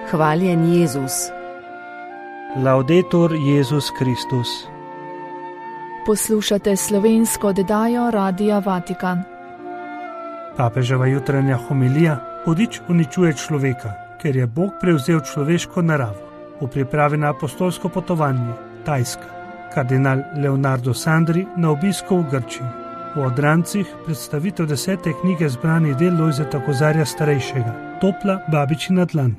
Hvaljen Jezus. Laudetur Jezus Kristus. Poslušate slovensko oddajo Radia Vatikan. Papeževa jutranja homilija: hudič uničuje človeka, ker je Bog prevzel človeško naravo. V pripravi na apostolsko potovanje Tajska. Kardinal Leonardo Sandri na obisku v Grčiji. V Odrancih predstavitev 10. knjige zbranih del Lojzeta Kozarja starejšega, Topla babičina dlan.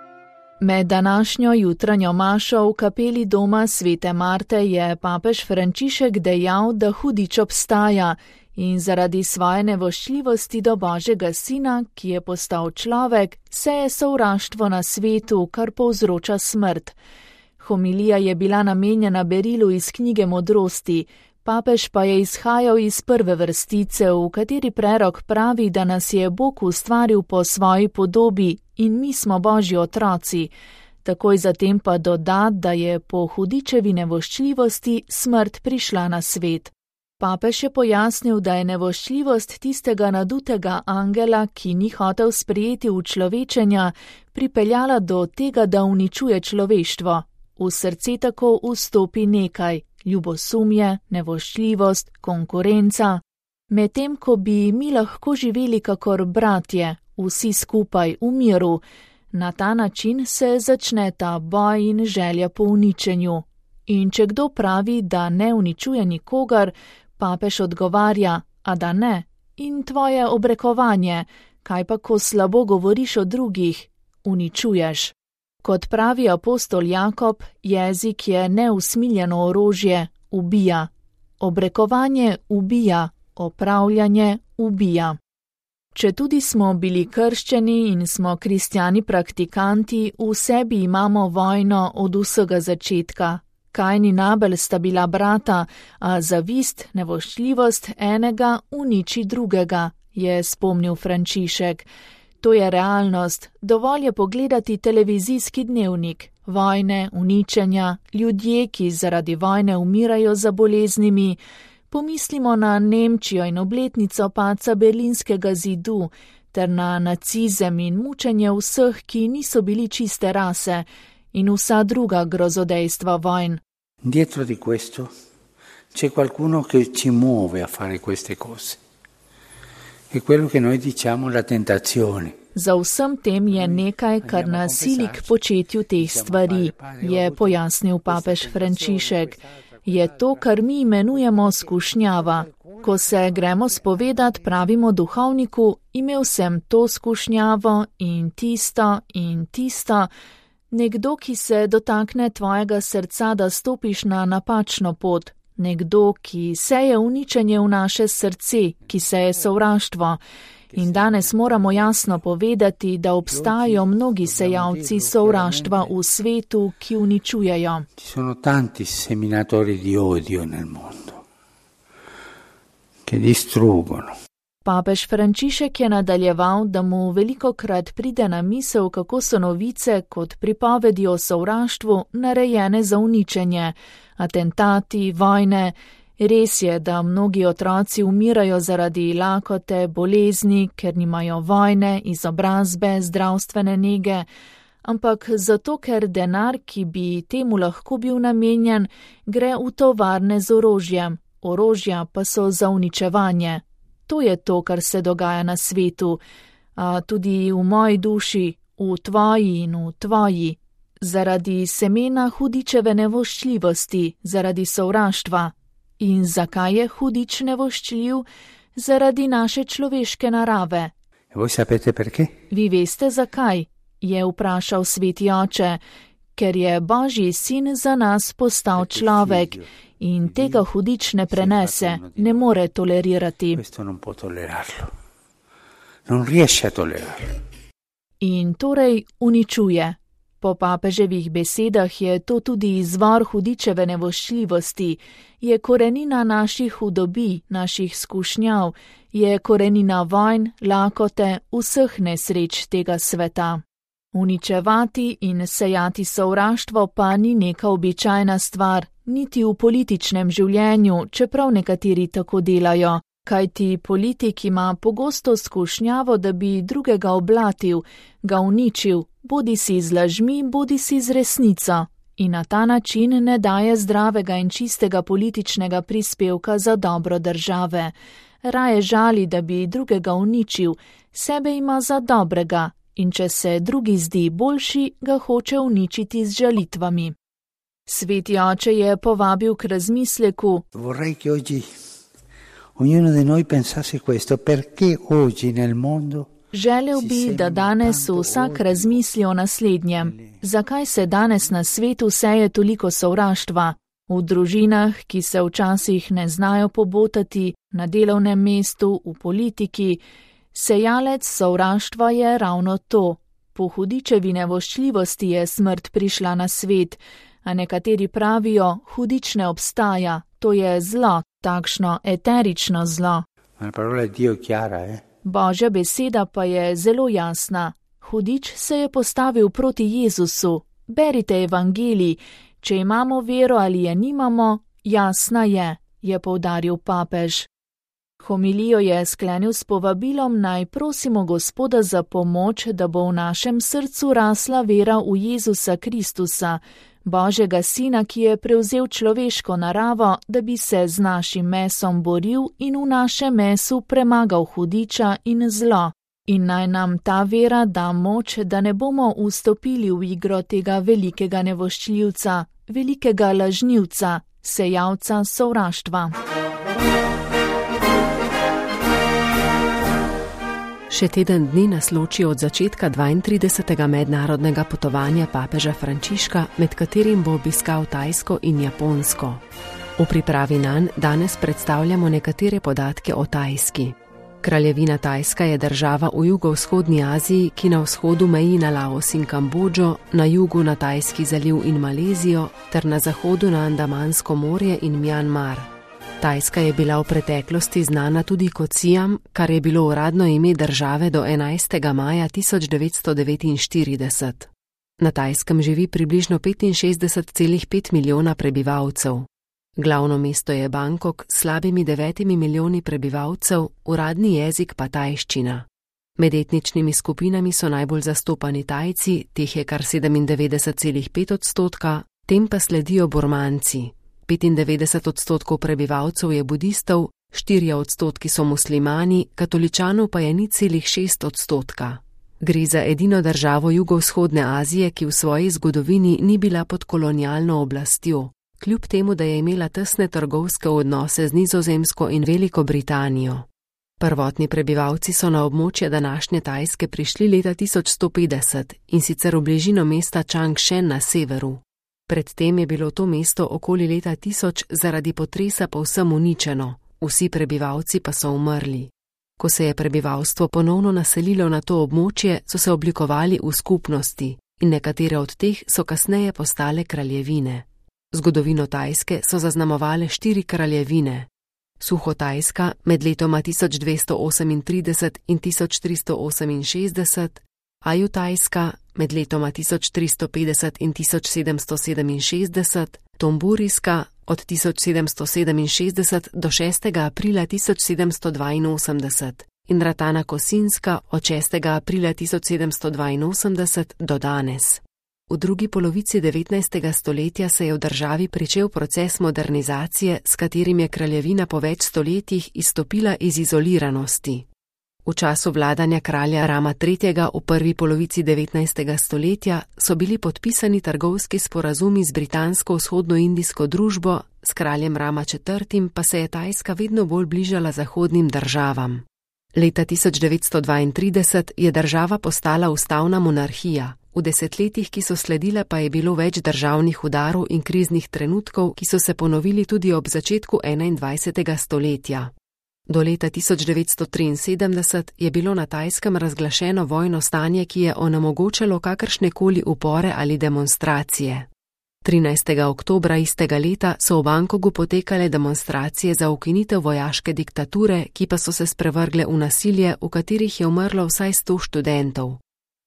Med današnjo jutranjo mašo v kapeli doma Svete Marte je papež Frančišek dejal, da hudič obstaja in zaradi svoje nevoščljivosti do Božjega Sina, ki je postal človek, seje sovraštvo na svetu, kar povzroča smrt. Homilija je bila namenjena berilu iz knjige Modrosti, papež pa je izhajal iz prve vrstice, v kateri prerok pravi, da nas je Bog ustvaril po svoji podobi in mi smo Božji otroci. Takoj zatem pa doda, da je po hudičevi nevoščljivosti smrt prišla na svet. Papež je pojasnil, da je nevoščljivost tistega nadutega angela, ki ni hotel sprejeti učlovečenja, pripeljala do tega, da uničuje človeštvo. V srce tako vstopi nekaj: ljubosumje, nevoščljivost, konkurenca. Medtem ko bi mi lahko živeli kakor bratje, vsi skupaj v miru, na ta način se začne ta boj in želja po uničenju. In če kdo pravi, da ne uničuje nikogar, papež odgovarja: a da ne? In tvoje obrekovanje, kaj pa ko slabo govoriš o drugih, uničuješ. Kot pravi apostol Jakob, jezik je neusmiljeno orožje, ubija. Obrekovanje ubija, opravljanje ubija. Četudi smo bili krščeni in smo kristjani praktikanti, v sebi imamo vojno od vsega začetka. Kain in Abel sta bila brata, a zavist, nevoščljivost enega uniči drugega, je spomnil Frančišek. To je realnost, dovolj je pogledati televizijski dnevnik. Vojne, uničenja, ljudje, ki zaradi vojne umirajo za boleznimi. Pomislimo na Nemčijo in obletnico padca Berlinskega zidu, ter na nacizem in mučenje vseh, ki niso bili čiste rase, in vsa druga grozodejstva vojn. Dietro di questo c'è qualcuno che ci muove a fare queste cose. È quello che noi diciamo la tentazione. Za vsem tem je nekaj, kar nas sili k početju teh stvari, je pojasnil papež Frančišek. Je to, kar mi imenujemo skušnjava. Ko se gremo spovedat, pravimo duhovniku: imel sem to skušnjavo in tisto. Nekdo, ki se dotakne tvojega srca, da stopiš na napačno pot. Nekdo, ki seje uničenje v naše srce, ki seje sovraštvo. In danes moramo jasno povedati, da obstajajo mnogi sejalci sovraštva v svetu, ki uničujejo. Ci sono tanti seminatori di odio nel mondo, che distruggono. Papež Frančišek je nadaljeval, da mu velikokrat pride na misel, kako so novice kot pripovedi o sovraštvu narejene za uničenje, atentati, vojne. Res je, da mnogi otroci umirajo zaradi lakote, bolezni, ker nimajo vojne, izobrazbe, zdravstvene nege, ampak zato, ker denar, ki bi temu lahko bil namenjen, gre v tovarne z orožjem. Orožja pa so za uničevanje. To je to, kar se dogaja na svetu, a tudi v moji duši, v tvoji in v tvoji. Zaradi semena hudičeve nevoščljivosti, zaradi sovraštva. In zakaj je hudič nevoščljiv? Zaradi naše človeške narave. Voi sapete perché? Vi veste zakaj? Je vprašal sveti oče. Ker je Božji sin za nas postal človek in tega hudič ne prenese, ne more tolerirati. In torej uničuje. Po papeževih besedah je to tudi izvor hudičeve nevoščljivosti, je korenina naših hudobi, naših skušnjav, je korenina vojn, lakote, vseh nesreč tega sveta. Uničevati in sejati sovraštvo pa ni neka običajna stvar, niti v političnem življenju, čeprav nekateri tako delajo. Kajti politik ima pogosto skušnjavo, da bi drugega oblatil, ga uničil, bodisi z lažmi, bodisi z resnico, in na ta način ne daje zdravega in čistega političnega prispevka za dobro države. Raje žali, da bi drugega uničil, sebe ima za dobrega, in če se drugi zdi boljši, ga hoče uničiti z žalitvami. Sveti oče je povabil k razmisleku. Vorrei che oggi ognuno di noi pensasse questo, perché oggi nel mondo. Želel bi, da danes vsak razmisli o naslednjem. Zakaj se danes na svetu seje toliko sovraštva? V družinah, ki se včasih ne znajo pobotati, na delovnem mestu, v politiki. Sejalec sovraštva je ravno to. Po hudičevi nevoščljivosti je smrt prišla na svet, a nekateri pravijo, hudič ne obstaja, to je zlo, takšno eterično zlo. Božja beseda pa je zelo jasna. Hudič se je postavil proti Jezusu. Berite evangelij, če imamo vero ali je nimamo, jasna je poudaril papež. Homilijo je sklenil s povabilom, naj prosimo Gospoda za pomoč, da bo v našem srcu rasla vera v Jezusa Kristusa, Božjega Sina, ki je prevzel človeško naravo, da bi se z našim mesom boril in v našem mesu premagal hudiča in zlo. In naj nam ta vera da moč, da ne bomo vstopili v igro tega velikega nevoščljivca, velikega lažnivca, sejalca sovraštva. Še teden dni nas loči od začetka 32. mednarodnega potovanja papeža Frančiška, med katerim bo obiskal Tajsko in Japonsko. V pripravi nanj danes predstavljamo nekatere podatke o Tajski. Kraljevina Tajska je država v jugovzhodni Aziji, ki na vzhodu meji na Laos in Kambodžo, na jugu na Tajski zaliv in Malezijo, ter na zahodu na Andamansko morje in Mjanmar. Tajska je bila v preteklosti znana tudi kot Siam, kar je bilo uradno ime države do 11. maja 1949. Na Tajskem živi približno 65,5 milijona prebivalcev. Glavno mesto je Bangkok s slabimi 9 milijoni prebivalcev, uradni jezik pa tajščina. Med etničnimi skupinami so najbolj zastopani Tajci, teh je kar 97,5%, tem pa sledijo Burmanci. 95% prebivalcev je budistov, 4% so muslimani, katoličanov pa je 0,6%. Gre za edino državo jugovzhodne Azije, ki v svoji zgodovini ni bila pod kolonialno oblastjo, kljub temu, da je imela tesne trgovske odnose z Nizozemsko in Veliko Britanijo. Prvotni prebivalci so na območje današnje Tajske prišli leta 1150 in sicer v bližino mesta Changshan na severu. Predtem je bilo to mesto okoli leta 1000 zaradi potresa povsem uničeno, vsi prebivalci pa so umrli. Ko se je prebivalstvo ponovno naselilo na to območje, so se oblikovali v skupnosti in nekatere od teh so kasneje postale kraljevine. Zgodovino Tajske so zaznamovale 4 kraljevine. Suhotajska med letoma 1238 in 1368, Ajutajska med letoma 1350 in 1767, Tomburijska od 1767 do 6. aprila 1782 in Ratana Kosinska od 6. aprila 1782 do danes. V drugi polovici 19. stoletja se je v državi pričel proces modernizacije, s katerim je kraljevina po več stoletjih izstopila iz izoliranosti. V času vladanja kralja Rama III. V prvi polovici 19. stoletja so bili podpisani trgovski sporazumi z britansko vzhodnoindijsko družbo, s kraljem Rama IV. Pa se je Tajska vedno bolj bližala zahodnim državam. Leta 1932 je država postala ustavna monarhija. V desetletjih, ki so sledila, pa je bilo več državnih udarov in kriznih trenutkov, ki so se ponovili tudi ob začetku 21. stoletja. Do leta 1973 je bilo na Tajskem razglašeno vojno stanje, ki je onemogočalo kakršnekoli upore ali demonstracije. 13. oktobra istega leta so v Bangkoku potekale demonstracije za ukinitev vojaške diktature, ki pa so se sprevrgle v nasilje, v katerih je umrlo vsaj 100 študentov.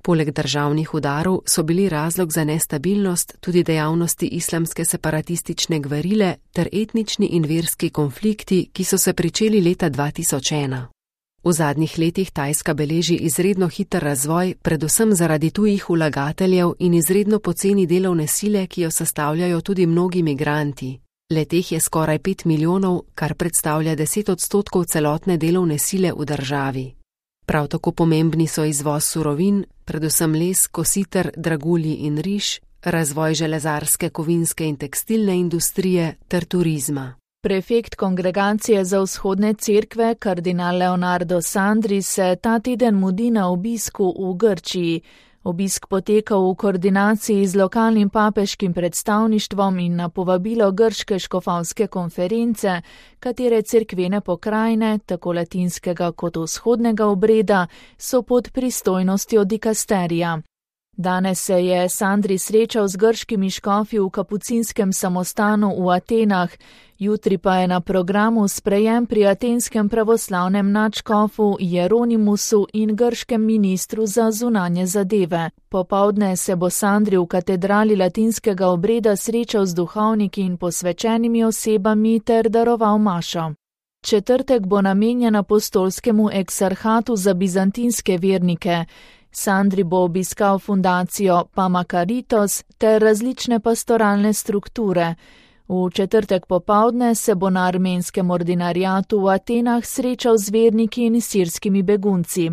Poleg državnih udarov so bili razlog za nestabilnost tudi dejavnosti islamske separatistične gverile ter etnični in verski konflikti, ki so se pričeli leta 2001. V zadnjih letih Tajska beleži izredno hiter razvoj, predvsem zaradi tujih vlagateljev in izredno poceni delovne sile, ki jo sestavljajo tudi mnogi migranti. Le-teh je skoraj 5 milijonov, kar predstavlja 10% celotne delovne sile v državi. Prav tako pomembni so izvoz surovin, predvsem les, kositer, dragulji in riž, razvoj železarske, kovinske in tekstilne industrije ter turizma. Prefekt Kongregacije za vzhodne cerkve, kardinal Leonardo Sandri, se ta teden mudi na obisku v Grčiji. Obisk poteka v koordinaciji z lokalnim papeškim predstavništvom in na povabilo Grške škofovske konference, katere cerkvene pokrajine, tako latinskega kot vzhodnega obreda, so pod pristojnostjo dikasterija. Danes se je Sandri srečal z grškimi škofi v kapucinskem samostanu v Atenah, jutri pa je na programu sprejem pri atenskem pravoslavnem nadškofu Jeronimusu in grškem ministru za zunanje zadeve. Popoldne se bo Sandri v katedrali latinskega obreda srečal z duhovniki in posvečenimi osebami ter daroval mašo. Četrtek bo namenjen apostolskemu eksarhatu za bizantinske vernike. Sandri bo obiskal fundacijo Pama Caritas ter različne pastoralne strukture. V četrtek popoldne se bo na armenskem ordinariatu v Atenah srečal z verniki in sirskimi begunci.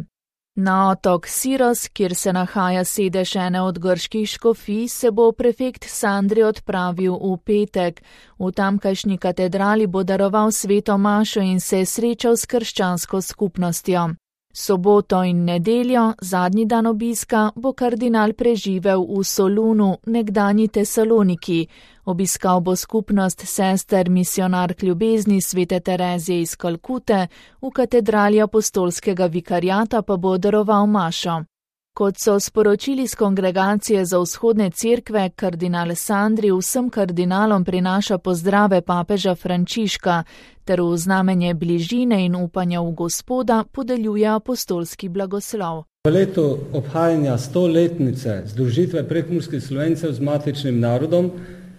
Na otok Siros, kjer se nahaja sedež ene od grških škofij, se bo prefekt Sandri odpravil v petek. V tamkajšnji katedrali bo daroval sveto mašo in se srečal s krščansko skupnostjo. Soboto in nedeljo, zadnji dan obiska, bo kardinal preživel v Solunu, nekdanji Tesaloniki. Obiskal bo skupnost sester misionark ljubezni svete Terezije iz Kalkute, v katedrali apostolskega vikariata pa bo daroval mašo. Kot so sporočili z Kongregacije za vzhodne cerkve, kardinal Sandri vsem kardinalom prinaša pozdrave papeža Frančiška ter v znamenje bližine in upanja v Gospoda podeljuje apostolski blagoslov. V letu obhajanja 100-letnice združitve prekmurskih Slovencev z matičnim narodom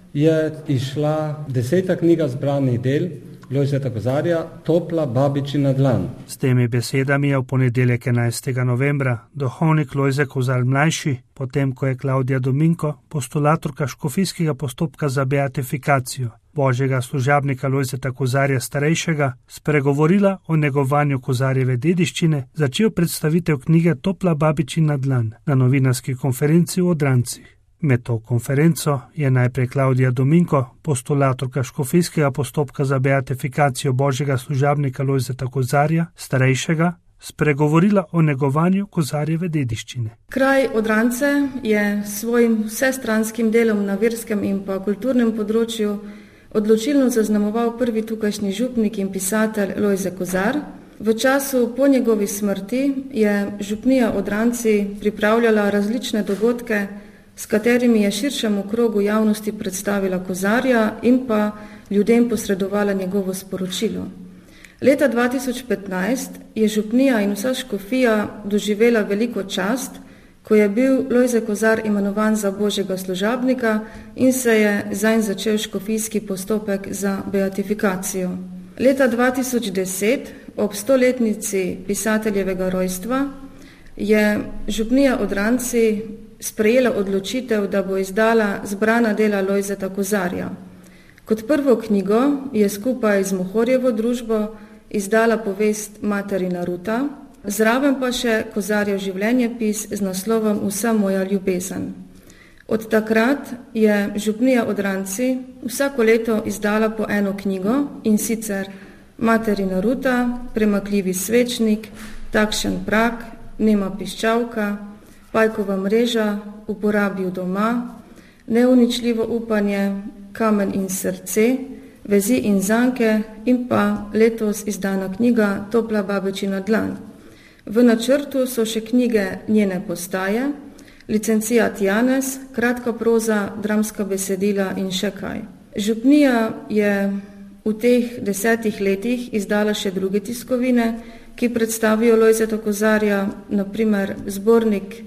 je izšla 10. knjiga zbranih del Lojzeta Kozarja, Topla babičina dlan. S temi besedami je v ponedeljek 11. novembra duhovnik Lojze Kozar mlajši, potem ko je Klaudija Dominko, postulatorka škofijskega postopka za beatifikacijo božjega služabnika Lojzeta Kozarja starejšega, spregovorila o negovanju Kozarjeve dediščine, začel predstavitev knjige Topla babičina dlan na novinarski konferenci v Odrancih. Med to konferenco je najprej Klaudija Dominko, postulatorka škofijskega postopka za beatifikacijo božjega služabnika Lojzeta Kozarja starejšega, spregovorila o negovanju Kozarjeve dediščine. Kraj Odrance je svojim vsestranskim delom na verskem in pa kulturnem področju odločilno zaznamoval prvi tukajšnji župnik in pisatelj Lojze Kozar. V času po njegovi smrti je župnija Odranci pripravljala različne dogodke, s katerimi je širšemu krogu javnosti predstavila Kozarja in pa ljudem posredovala njegovo sporočilo. Leta 2015 je župnija in vsa škofija doživela veliko čast, ko je bil Lojze Kozar imenovan za božjega služabnika in se je zanj začel škofijski postopek za beatifikacijo. Leta 2010, ob 100-letnici pisateljevega rojstva, je župnija Odranci sprejela odločitev, da bo izdala zbrana dela Lojzeta Kozarja. Kot prvo knjigo je skupaj z Mohorjevo družbo izdala povest Materina Ruta, zraven pa še Kozarjev življenjepis z naslovom Vsa moja ljubezen. Od takrat je župnija Odranci vsako leto izdala po eno knjigo, in sicer Materina Ruta, Premakljivi svečnik, Takšen prak, Nema piščalka, Pajkova mreža, Uporabil doma, Neuničljivo upanje, Kamen in srce, Vezi in zanke in pa letos izdana knjiga Topla babičina dlan. V načrtu so še knjige Njene postaje, Licencijat Janez, kratka proza, dramska besedila in še kaj. Župnija je v teh 10 letih izdala še druge tiskovine, ki predstavijo Lojzeta Kozarja, naprimer zbornik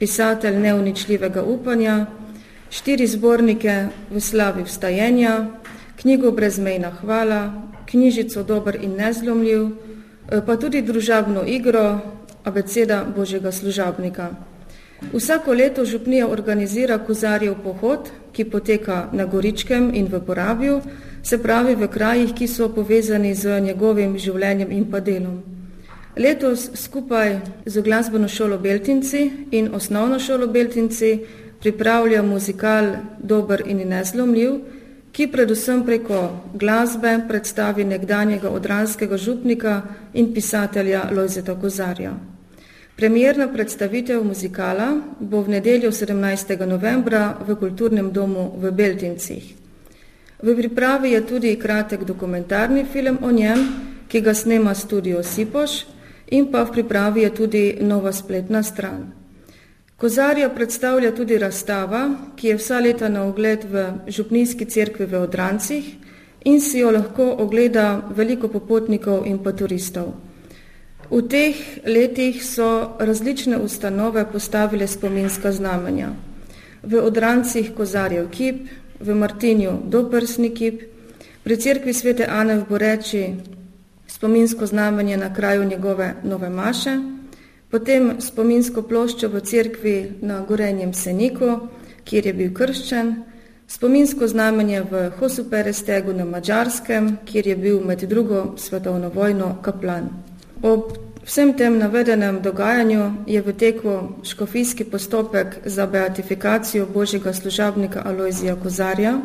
pisatelj neuničljivega upanja, 4 zbornike v slavi vstajenja, knjigo Brezmejna hvala, knjižico Dober in nezlomljiv, pa tudi družabno igro Abeceda Božjega služabnika. Vsako leto župnija organizira Kozarjev pohod, ki poteka na Goričkem in v Porabju, se pravi v krajih, ki so povezani z njegovim življenjem in pa delom. Letos skupaj z glasbeno šolo Beltinci in osnovno šolo Beltinci pripravlja muzikal Dober in nezlomljiv, ki predvsem preko glasbe predstavi nekdanjega odranskega župnika in pisatelja Lojzeta Kozarja. Premierna predstavitev muzikala bo v nedeljo 17. novembra v Kulturnem domu v Beltincih. V pripravi je tudi kratek dokumentarni film o njem, ki ga snema Studio Sipoš, in pa v pripravi je tudi nova spletna stran. Kozarja predstavlja tudi razstava, ki je vsa leta na ogled v župnijski cerkvi v Odrancih in si jo lahko ogleda veliko popotnikov in pa turistov. V teh letih so različne ustanove postavile spominska znamenja. V Odrancih Kozarjev kip, v Martinju doprsni kip, pri cerkvi Svete Ane v Boreči spominsko znamenje na kraju njegove nove maše, potem spominsko ploščo v cerkvi na Gorenjem Seniku, kjer je bil krščen, spominsko znamenje v Hosuperestegu na Madžarskem, kjer je bil med drugo svetovno vojno kaplan. Ob vsem tem navedenem dogajanju je v teku škofijski postopek za beatifikacijo Božjega služabnika Alojzija Kozarja.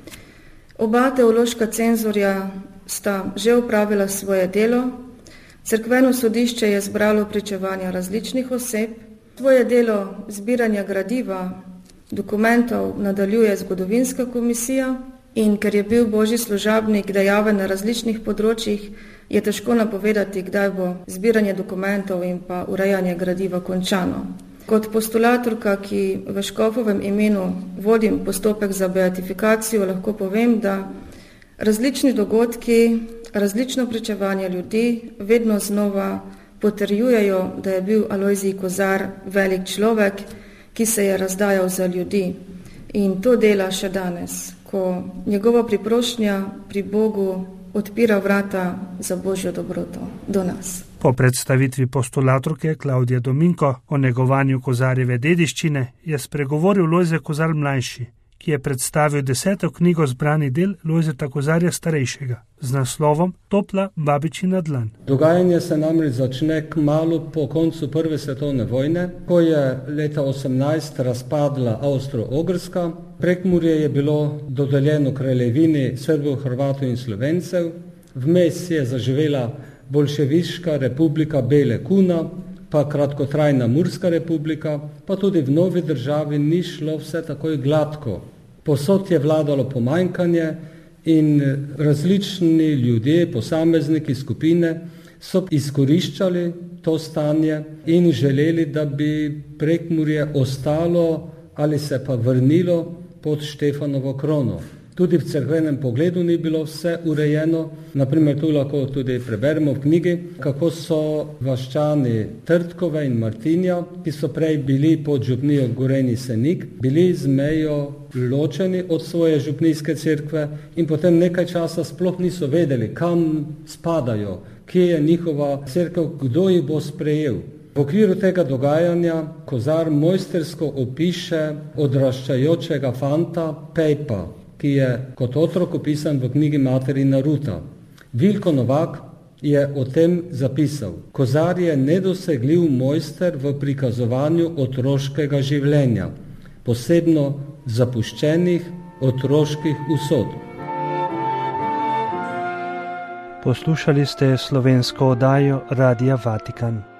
Oba teološka cenzorja sta že opravila svoje delo, cerkveno sodišče je zbralo pričevanja različnih oseb, svoje delo zbiranja gradiva, dokumentov nadaljuje zgodovinska komisija in ker je bil Božji služabnik dejaven na različnih področjih, je težko napovedati, kdaj bo zbiranje dokumentov in pa urejanje gradiva končano. Kot postulatorka, ki v škofovem imenu vodim postopek za beatifikacijo, lahko povem, da različni dogodki, različno pričevanje ljudi vedno znova potrjujejo, da je bil Alojzij Kozar velik človek, ki se je razdajal za ljudi. In to dela še danes, ko njegova priprošnja pri Bogu odpira vrata za Božjo dobroto do nas. Po predstavitvi postulatorke Klavdije Dominko o negovanju Kozarjeve dediščine je spregovoril Lojze Kozar mlajši, ki je predstavil 10. knjigo zbranih del Lojzeta Kozarja starejšega z naslovom Topla babičina dlan. Dogajanje se namreč začne kmalu po koncu Prve svetovne vojne, ko je leta 18 razpadla Avstro-Ogrska. Prekmurje je bilo dodeljeno kraljevini Srbov, Hrvatov in Slovencev. Vmes je zaživela Bolševiška republika Bele Kuna, pa kratkotrajna Murska republika, pa tudi v novi državi ni šlo vse takoj gladko. Posod je vladalo pomanjkanje in različni ljudje, posamezniki, skupine so izkoriščali to stanje in želeli, da bi Prekmurje ostalo ali se pa vrnilo pod Štefanovo krono. Tudi v cerkvenem pogledu ni bilo vse urejeno. Naprimer, tu lahko tudi preberemo v knjigi, kako so vaščani Trtkove in Martinja, ki so prej bili pod župnijo Gorenji Senik, bili z mejo ločeni od svoje župnijske cerkve in potem nekaj časa sploh niso vedeli, kam spadajo, kje je njihova cerkev, kdo jih bo sprejel. V okviru tega dogajanja Kozar mojstersko opiše odraščajočega fanta Pejpa, ki je kot otrok opisan v knjigi Materina Ruta. Vilko Novak je o tem zapisal: Kozar je nedosegljiv mojster v prikazovanju otroškega življenja, posebno zapuščenih otroških usod. Poslušali ste slovensko oddajo Radia Vatikan.